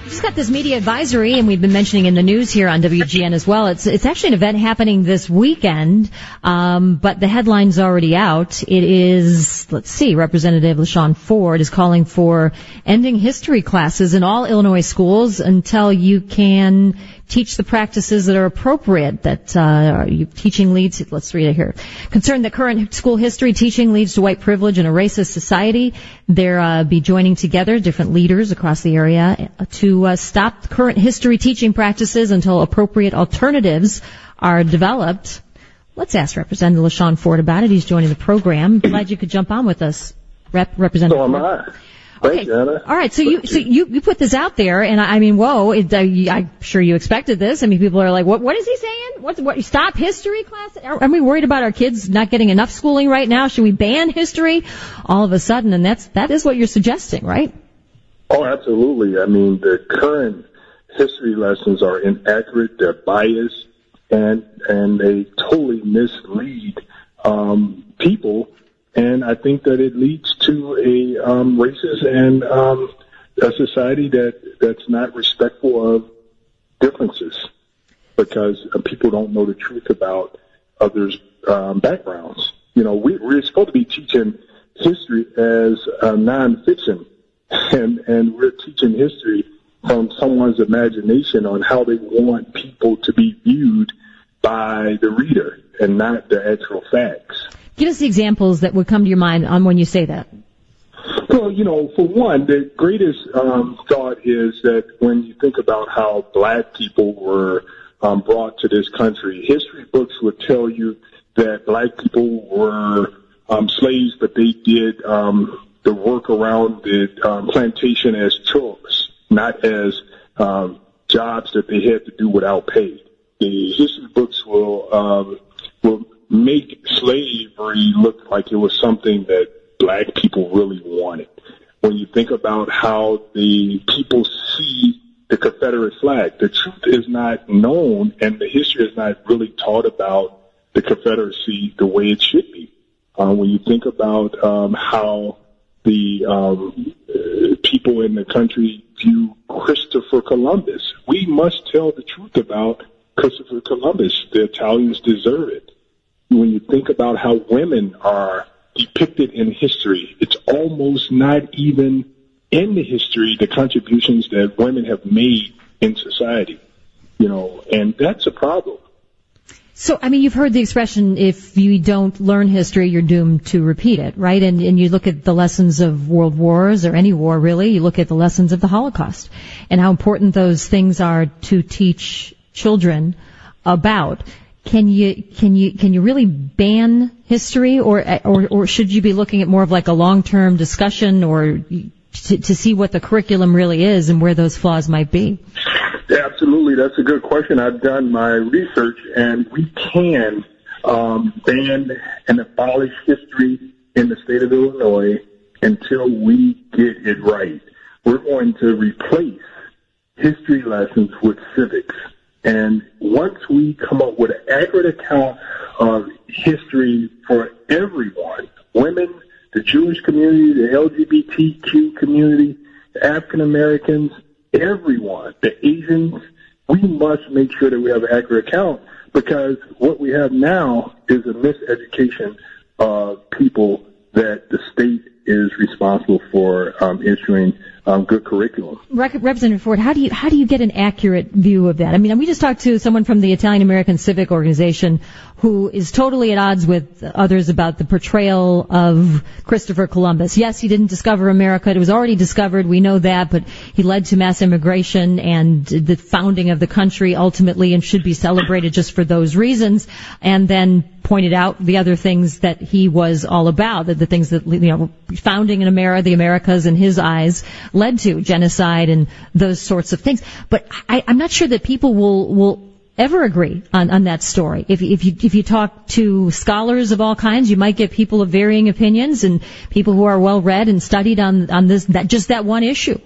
Just got this media advisory, and we've been mentioning in the news here on WGN as well. It's actually an event happening this weekend, but the headline's already out. It is, Representative LaShawn Ford is calling for ending history classes in all Illinois schools until you can teach the practices that are appropriate, that teaching leads, let's read it here. Concerned that current school history teaching leads to white privilege and a racist society, they'll be joining together different leaders across the area to stop current history teaching practices until appropriate alternatives are developed. Let's ask Representative LaShawn Ford about it. He's joining the program. Glad you could jump on with us, Representative So am Ford. I. Thank you, Anna. All right. So you put this out there, and whoa! I'm sure you expected this. I mean, people are like, "What is he saying? What? Stop history class? Are we worried about our kids not getting enough schooling right now? Should we ban history all of a sudden?" And that is what you're suggesting, right? Oh, absolutely. I mean, the current history lessons are inaccurate. They're biased, and they totally mislead people. And I think that it leads to a racist and a society that's not respectful of differences, because people don't know the truth about others' backgrounds. You know, we're supposed to be teaching history as nonfiction, and we're teaching history from someone's imagination on how they want people to be viewed by the reader and not the actual facts. Give us the examples that would come to your mind on when you say that. Well, you know, for one, the greatest thought is that when you think about how black people were brought to this country, history books would tell you that black people were slaves, but they did the work around the plantation as chores, not as jobs that they had to do without pay. The history books will make slavery look like it was something that black people really wanted. When you think about how the people see the Confederate flag, the truth is not known, and the history is not really taught about the Confederacy the way it should be. When you think about how the people in the country view Christopher Columbus, we must tell the truth about Christopher Columbus. The Italians deserve it. When you think about how women are depicted in history, it's almost not even in the history, the contributions that women have made in society, you know, and that's a problem. So, I mean, you've heard the expression, if you don't learn history, you're doomed to repeat it, right? And you look at the lessons of world wars, or any war really, you look at the lessons of the Holocaust and how important those things are to teach children about. Can you really ban history, or should you be looking at more of like a long-term discussion, or to see what the curriculum really is and where those flaws might be? Yeah, absolutely. That's a good question. I've done my research, and we can ban and abolish history in the state of Illinois until we get it right. We're going to replace history lessons with civics. And once we come up with an accurate account of history for everyone, women, the Jewish community, the LGBTQ community, the African Americans, everyone, the Asians, we must make sure that we have an accurate account, because what we have now is a miseducation of people that the state is responsible for issuing good curriculum. Representative Ford, how do you get an accurate view of that? I mean, we just talked to someone from the Italian American Civic Organization who is totally at odds with others about the portrayal of Christopher Columbus. Yes, he didn't discover America. It was already discovered. We know that, but he led to mass immigration and the founding of the country ultimately, and should be celebrated just for those reasons, and then pointed out the other things that he was all about, the things that, you know, founding in America, the Americas in his eyes led to genocide and those sorts of things. But I'm not sure that people will ever agree on that story. If you talk to scholars of all kinds, you might get people of varying opinions and people who are well read and studied on that one issue.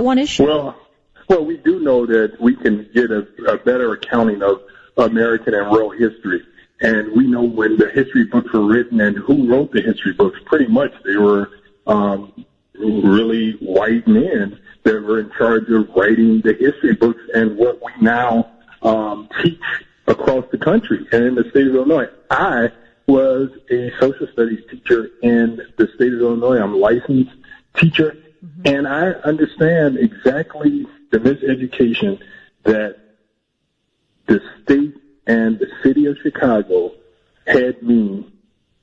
Well, we do know that we can get a better accounting of American and world history. And we know when the history books were written and who wrote the history books. Pretty much they were really white men that were in charge of writing the history books and what we now teach across the country and in the state of Illinois. I was a social studies teacher in the state of Illinois. I'm a licensed teacher, and I understand exactly the miseducation that the state and the city of Chicago had me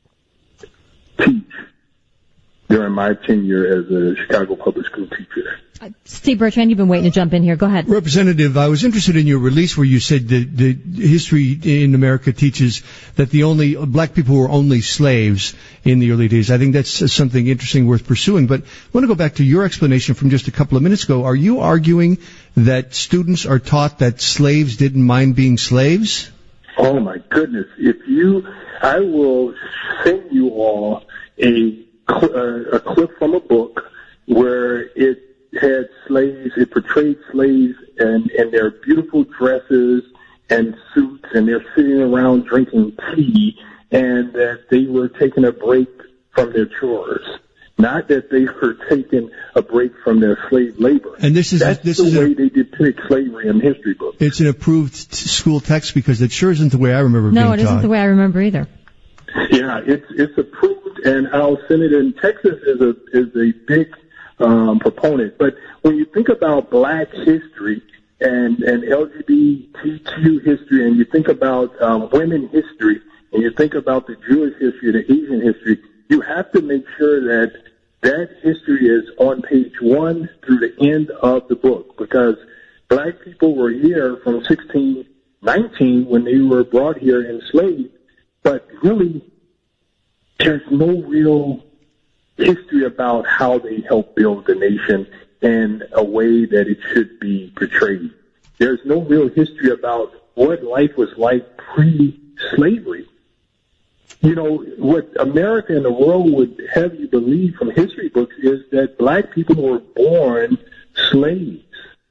teach during my tenure as a Chicago public school teacher. Steve Bertrand, you've been waiting to jump in here. Go ahead. Representative, I was interested in your release where you said that the history in America teaches that black people were only slaves in the early days. I think that's something interesting worth pursuing. But I want to go back to your explanation from just a couple of minutes ago. Are you arguing that students are taught that slaves didn't mind being slaves? Oh my goodness. I will send you all a clip from a book where it had slaves, it portrayed slaves and their beautiful dresses and suits, and they're sitting around drinking tea, and that they were taking a break from their chores. Not that they were taking a break from their slave labor. And that's the way they depict slavery in history books. It's an approved school text, because it sure isn't the way I remember being taught. No, it isn't the way I remember either. Yeah, it's approved, and I'll send it in. Texas is a big proponent. But when you think about black history and LGBTQ history, and you think about women history, and you think about the Jewish history, the Asian history, you have to make sure that history is on page 1 through the end of the book, because black people were here from 1619 when they were brought here enslaved, but really there's no real history about how they helped build the nation in a way that it should be portrayed. There's no real history about what life was like pre-slavery. You know, what America and the world would have you believe from history books is that black people were born slaves.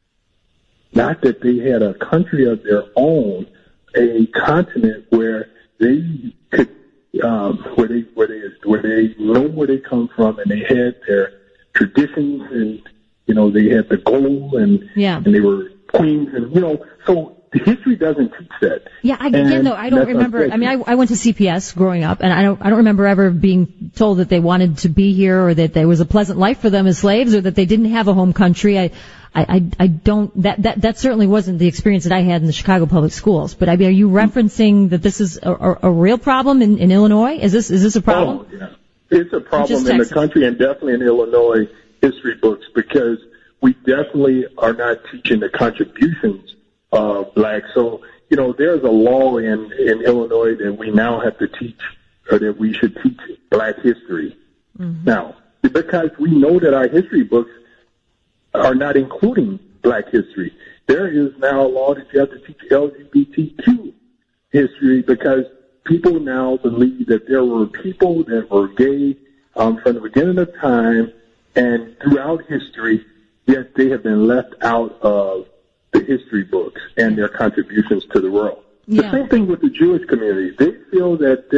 Not that they had a country of their own, a continent where they could where they know where they come from, and they had their traditions, and they had the gold, and they were queens, and so the history doesn't teach that. Yeah, I don't remember. I mean, I went to CPS growing up, and I don't remember ever being told that they wanted to be here, or that there was a pleasant life for them as slaves, or that they didn't have a home country. I don't. That certainly wasn't the experience that I had in the Chicago public schools. But are you referencing that this is a real problem in Illinois? Is this a problem? Oh, yeah. It's a problem in the country, and definitely in Illinois history books, because we definitely are not teaching the contributions of blacks. So there's a law in Illinois that we now have to teach, or that we should teach black history now, because we know that our history books are not including black history. There is now a law that you have to teach LGBTQ history, because people now believe that there were people that were gay from the beginning of time and throughout history, yet they have been left out of the history books and their contributions to the world. Yeah. The same thing with the Jewish community. They feel that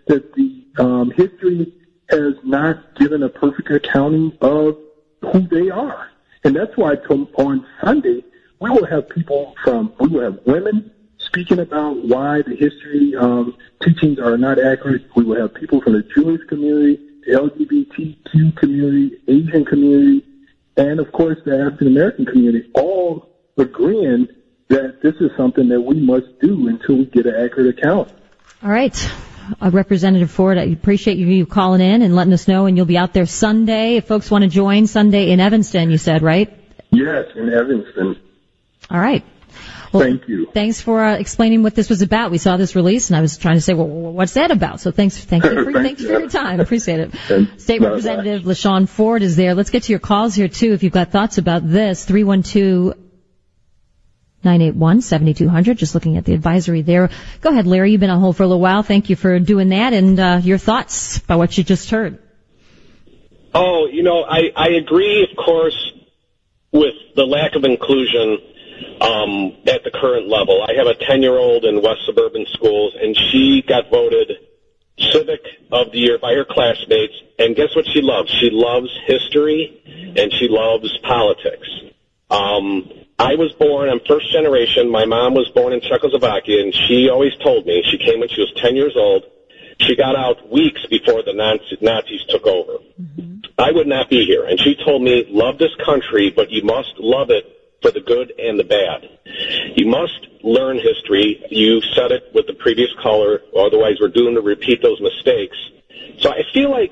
the history has not given a perfect accounting of who they are. And that's why on Sunday, we will have women speaking about why the history teachings are not accurate. We will have people from the Jewish community, the LGBTQ community, Asian community, and of course the African American community, all agreeing that this is something that we must do until we get an accurate account. All right. Representative Ford, I appreciate you calling in and letting us know, and you'll be out there Sunday. If folks want to join, Sunday in Evanston, you said, right? Yes, in Evanston. All right. Well, thank you. Thanks for explaining what this was about. We saw this release, and I was trying to say, well, what's that about? So thank you for your time. Appreciate it. State Representative LaShawn Ford is there. Let's get to your calls here, too, if you've got thoughts about this. 312-981-7200, just looking at the advisory there. Go ahead, Larry. You've been on hold for a little while. Thank you for doing that, and your thoughts about what you just heard. Oh, I agree, of course, with the lack of inclusion at the current level. I have a 10-year-old in West Suburban Schools, and she got voted Civic of the Year by her classmates, and guess what she loves? She loves history, and she loves politics. I was born, I'm first generation. My mom was born in Czechoslovakia, and she always told me, she came when she was 10 years old. She got out weeks before the Nazis took over. Mm-hmm. I would not be here. And she told me, love this country, but you must love it for the good and the bad. You must learn history. You said it with the previous caller, otherwise we're doomed to repeat those mistakes. So I feel like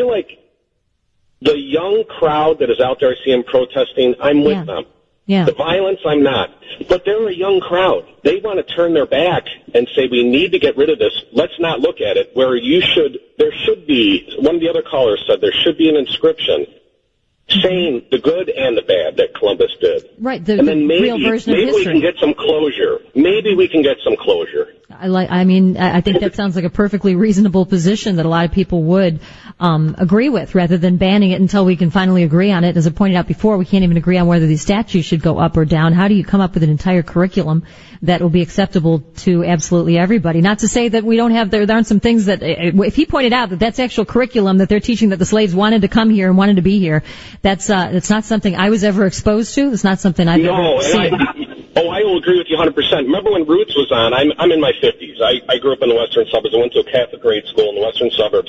the young crowd that is out there, I see them protesting, I'm with them. Yeah. The violence, I'm not. But they're a young crowd. They want to turn their back and say, we need to get rid of this. Let's not look at it. There should be, one of the other callers said, there should be an inscription saying the good and the bad that Columbus did. Right, and then maybe, real version of history. Maybe we can get some closure. Maybe we can get some closure. I think that sounds like a perfectly reasonable position that a lot of people would agree with, rather than banning it until we can finally agree on it. As I pointed out before, we can't even agree on whether these statues should go up or down. How do you come up with an entire curriculum that will be acceptable to absolutely everybody? Not to say that we don't have, there aren't some things that, if he pointed out that that's actual curriculum that they're teaching, that the slaves wanted to come here and wanted to be here, that's not something I was ever exposed to. It's not something I've ever seen. I will agree with you 100%. Remember when Roots was on? I'm in my 50s. I grew up in the western suburbs. I went to a Catholic grade school in the western suburbs.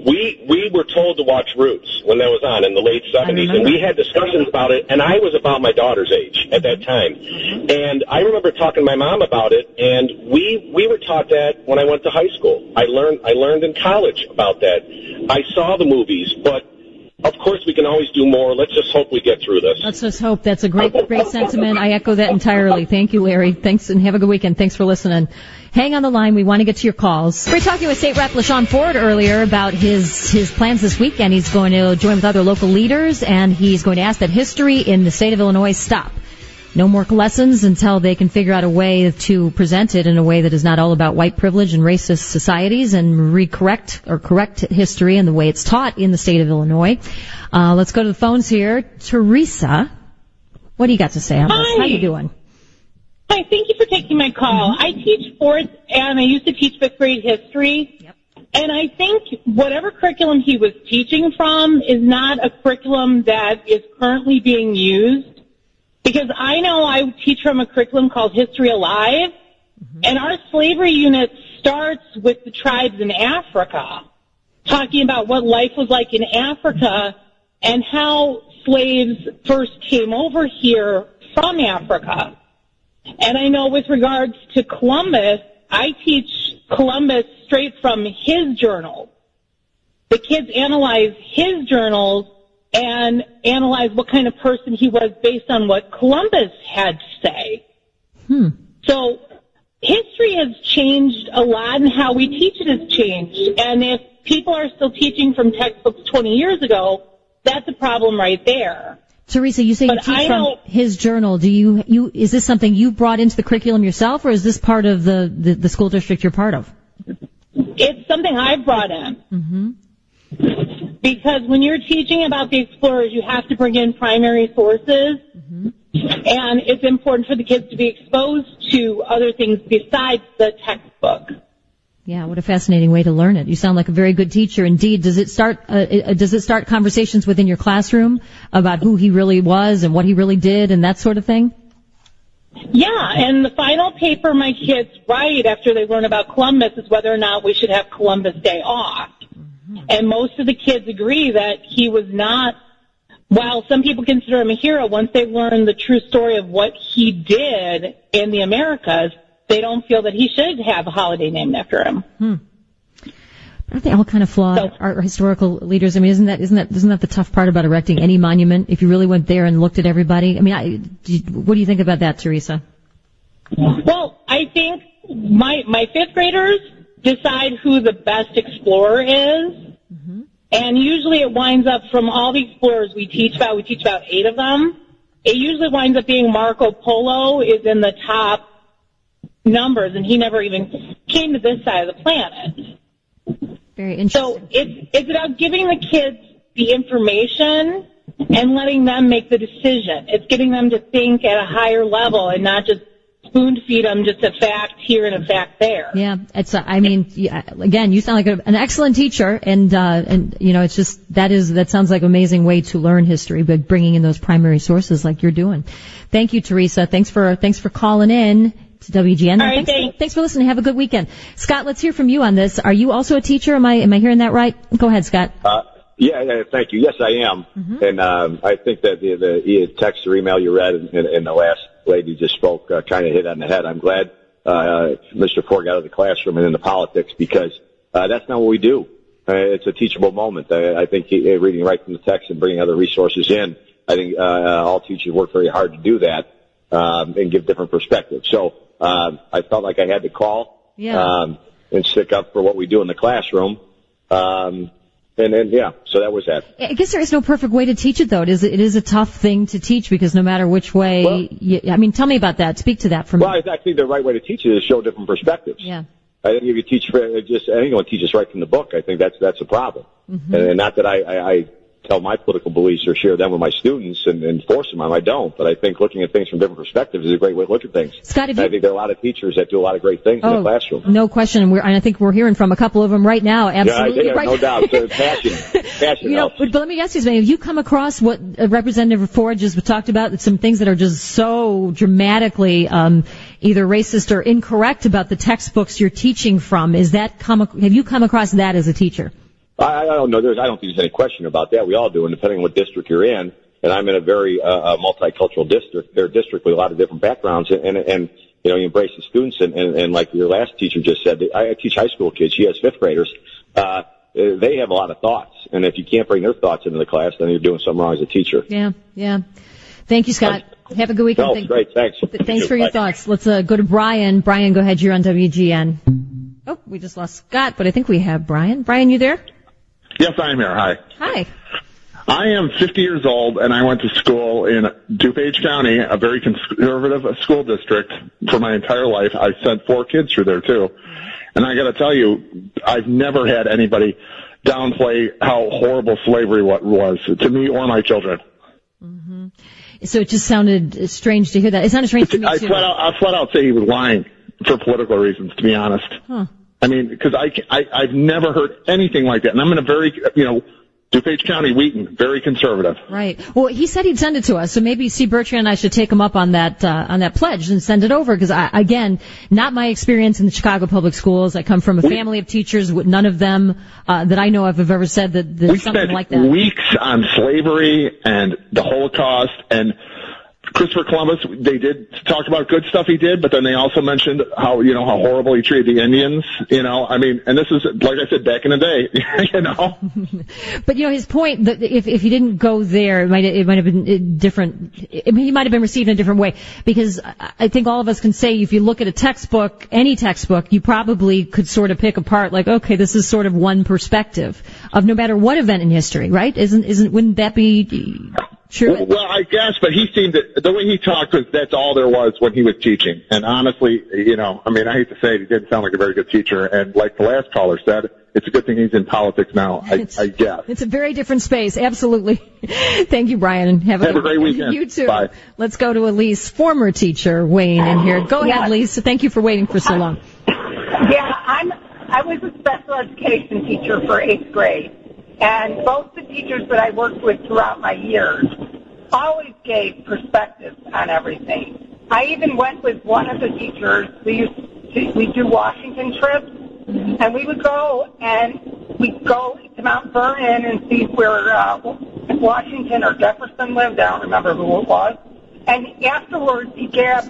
We were told to watch Roots when that was on in the late 70s, and we had discussions about it, and I was about my daughter's age at that time. And I remember talking to my mom about it, and we were taught that when I went to high school. I learned in college about that. I saw the movies, but of course, we can always do more. Let's just hope we get through this. Let's just hope. That's a great sentiment. I echo that entirely. Thank you, Larry. Thanks, and have a good weekend. Thanks for listening. Hang on the line. We want to get to your calls. We were talking with State Rep LaShawn Ford earlier about his plans this weekend. He's going to join with other local leaders, and he's going to ask that history in the state of Illinois stop. No more lessons until they can figure out a way to present it in a way that is not all about white privilege and racist societies, and correct history in the way it's taught in the state of Illinois. Let's go to the phones here. Teresa, what do you got to say on this? How you doing? Hi, thank you for taking my call. I teach fourth, and I used to teach fifth grade history. Yep. And I think whatever curriculum he was teaching from is not a curriculum that is currently being used. Because I know I teach from a curriculum called History Alive, and our slavery unit starts with the tribes in Africa, talking about what life was like in Africa and how slaves first came over here from Africa. And I know with regards to Columbus, I teach Columbus straight from his journals. The kids analyze his journals and analyze what kind of person he was based on what Columbus had to say. So history has changed a lot, and how we teach it has changed. And if people are still teaching from textbooks 20 years ago, that's a problem right there. Teresa, you say you teach from his journal. Do you is this something you brought into the curriculum yourself, or is this part of the school district you're part of? It's something I brought in. Because when you're teaching about the explorers, you have to bring in primary sources, and it's important for the kids to be exposed to other things besides the textbook. Yeah, what a fascinating way to learn it. You sound like a very good teacher indeed. Does it start conversations within your classroom about who he really was and what he really did and that sort of thing? Yeah, and the final paper my kids write after they learn about Columbus is whether or not we should have Columbus Day off. And most of the kids agree that he was not, while some people consider him a hero, once they learn the true story of what he did in the Americas, they don't feel that he should have a holiday named after him. Aren't they all kind of flawed, our historical leaders? I mean, isn't that the tough part about erecting any monument? If you really went there and looked at everybody, I mean, what do you think about that, Teresa? Well, I think my fifth graders decide who the best explorer is. And usually it winds up, from all the explorers we teach about 8 of them, it usually winds up being Marco Polo is in the top numbers, and he never even came to this side of the planet. Very interesting. So it's about giving the kids the information and letting them make the decision. It's getting them to think at a higher level and not just spoon feed them just a fact here and a fact there. Yeah, it's. Again, you sound like an excellent teacher, and it's just that sounds like an amazing way to learn history, but bringing in those primary sources like you're doing. Thank you, Teresa. Thanks for calling in to WGN. All right, thanks for listening. Have a good weekend, Scott. Let's hear from you on this. Are you also a teacher? Am I hearing that right? Go ahead, Scott. Yeah, thank you. Yes, I am. Mm-hmm. And I think that the text or email you read and the last lady just spoke kind of hit on the head. I'm glad Mr. Ford got out of the classroom and into politics, because that's not what we do. It's a teachable moment. I think reading right from the text and bringing other resources in, I think all teachers work very hard to do that and give different perspectives. So I felt like I had to call and stick up for what we do in the classroom. So that was that. I guess there is no perfect way to teach it, though. It is a tough thing to teach, because no matter which way, tell me about that. Speak to that for me. Well, I think the right way to teach it is show different perspectives. Yeah. I think if you teach anyone teaches right from the book, I think that's a problem. Mm-hmm. And not that I tell my political beliefs or share them with my students and force them on them. I don't. But I think looking at things from different perspectives is a great way to look at things. Scott, I think there are a lot of teachers that do a lot of great things in the classroom. No question. And I think we're hearing from a couple of them right now. Absolutely. Yeah, no doubt. So passion. But let me ask you something. Have you come across what Representative Ford just talked about? Some things that are just so dramatically either racist or incorrect about the textbooks you're teaching from. Have you come across that as a teacher? I don't know. I don't think there's any question about that. We all do, and depending on what district you're in. And I'm in a very multicultural district. They're a district with a lot of different backgrounds, and you embrace the students. And like your last teacher just said, I teach high school kids. She has fifth graders. They have a lot of thoughts, and if you can't bring their thoughts into the class, then you're doing something wrong as a teacher. Yeah. Thank you, Scott. Have a good weekend. No, great. Thanks. Thanks for your thoughts. Let's go to Brian. Brian, go ahead. You're on WGN. Oh, we just lost Scott, but I think we have Brian. Brian, you there? Yes, I'm here. Hi. Hi. I am 50 years old, and I went to school in DuPage County, a very conservative school district, for my entire life. I sent 4 kids through there, too. And I got to tell you, I've never had anybody downplay how horrible slavery was to me or my children. Mm-hmm. So it just sounded strange to hear that. It sounded strange to me, too. I flat out say he was lying for political reasons, to be honest. Huh. I mean, because I've never heard anything like that. And I'm in a very, DuPage County, Wheaton, very conservative. Right. Well, he said he'd send it to us, so maybe C. Bertrand and I should take him up on that pledge and send it over, because again, not my experience in the Chicago public schools. I come from a family of teachers, with none of them that I know of have ever said that something like that. We spent weeks on slavery and the Holocaust and Christopher Columbus. They did talk about good stuff he did, but then they also mentioned how horrible he treated the Indians, and this is, like I said, back in the day, But his point that if he didn't go there, it might have been different. He might have been received in a different way, because I think all of us can say, if you look at a textbook, any textbook, you probably could sort of pick apart, like, okay, this is sort of one perspective of no matter what event in history, right? Wouldn't that be true? Well, I guess, but he seemed the way he talked was that's all there was when he was teaching. And honestly, I hate to say it, he didn't sound like a very good teacher. And like the last caller said, it's a good thing he's in politics now, I guess. It's a very different space, absolutely. Thank you, Brian, and have a great weekend. You too. Bye. Let's go to Elise, former teacher, Wayne, in here. Go ahead, Elise. Thank you for waiting for so long. Yeah, I was a special education teacher for 8th grade. And both the teachers that I worked with throughout my years always gave perspectives on everything. I even went with one of the teachers. We do Washington trips, and we would go to Mount Vernon and see where Washington or Jefferson lived. I don't remember who it was. And afterwards, he grab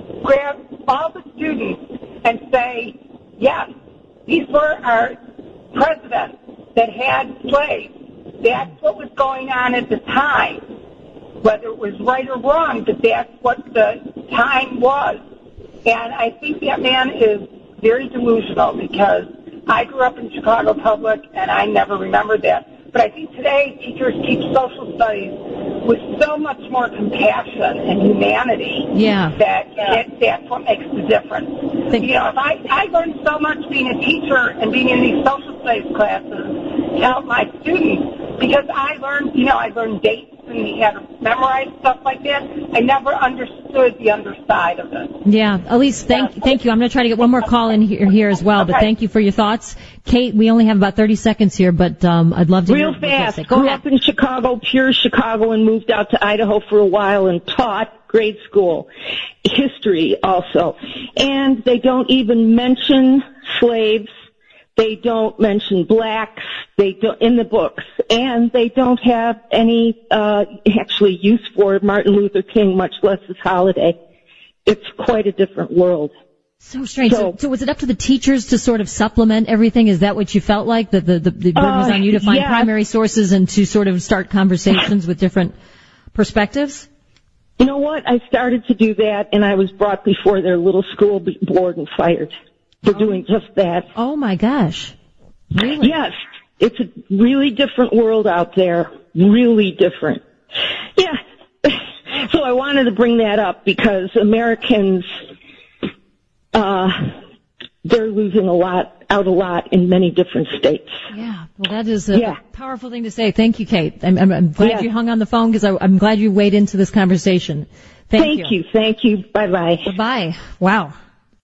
all the students and say, yes, these were our presidents that had slaves. That's what was going on at the time. Whether it was right or wrong, but that's what the time was. And I think that man is very delusional, because I grew up in Chicago Public and I never remembered that. But I think today teachers teach social studies with so much more compassion and humanity. Yeah. That's what makes the difference. I learned so much being a teacher and being in these social studies classes to help my students, because I learned dates and he had to memorize stuff like that. I never understood the underside of it. Yeah, Elise, thank you. I'm going to try to get one more call in here as well, but thank you for your thoughts. Kate, we only have about 30 seconds here, but I'd love to real hear fast. Go Grew ahead. up in Chicago, pure Chicago, and moved out to Idaho for a while and taught grade school history also. And they don't even mention slaves. They don't mention blacks. They don't in the books, and they don't have any actually use for Martin Luther King, much less his holiday. It's quite a different world. So strange. So was it up to the teachers to sort of supplement everything? Is that what you felt like? That the burden was on you to find primary sources and to sort of start conversations with different perspectives? You know what? I started to do that, and I was brought before their little school board and fired for doing just that. Oh, my gosh. Really? Yes. It's a really different world out there. Really different. Yeah. So I wanted to bring that up because Americans, they're losing a lot in many different states. Yeah. Well, that is a powerful thing to say. Thank you, Kate. I'm glad you hung on the phone because I'm glad you weighed into this conversation. Thank you. Thank you. Bye-bye. Bye-bye. Wow.